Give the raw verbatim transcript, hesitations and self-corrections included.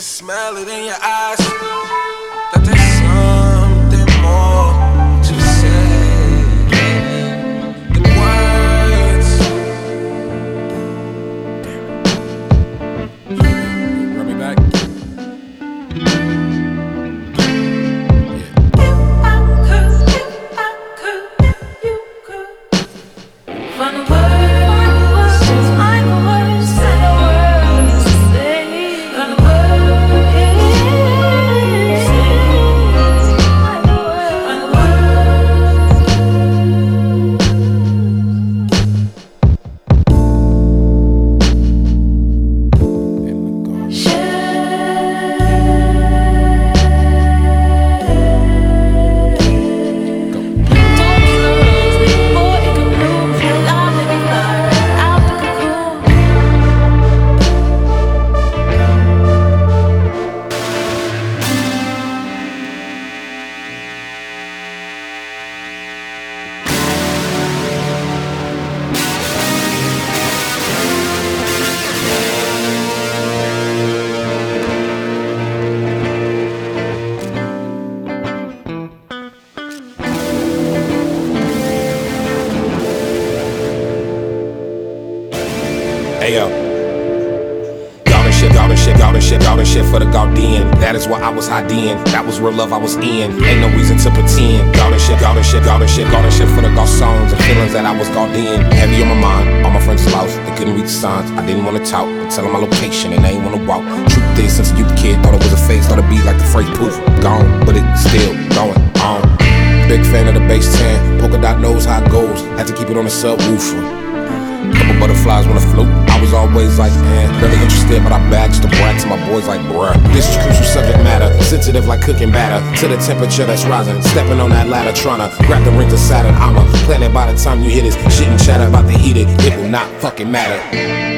smell it in your eyes. That there's something more to say than words. Damn. Run me back. Ayo, golden shit, golden shit, golden shit, golden shit for the Gaudian. That is what I was hiding. That was real love I was in. Ain't no reason to pretend. Golden shit, golden shit, golden shit, golden shit for the Gausons and feelings that I was Gaudian. Heavy on my mind, all my friends lost. They couldn't read the signs. I didn't wanna talk, but tell them my location and they ain't wanna walk. Truth is, since a youth kid, thought it was a phase, thought it'd be like the phrase poof, gone, but it's still going on. Big fan of the bass ten. Polka dot knows how it goes. Had to keep it on the subwoofer. Couple butterflies wanna float. I was always like, man, really interested, but I bags the brat to my boys like, bruh. This is crucial subject matter, sensitive like cooking batter. To the temperature that's rising, stepping on that ladder, tryna grab the rings of Saturn. I'm a planet by the time you hear this shit and chatter about the heated. It will not fucking matter.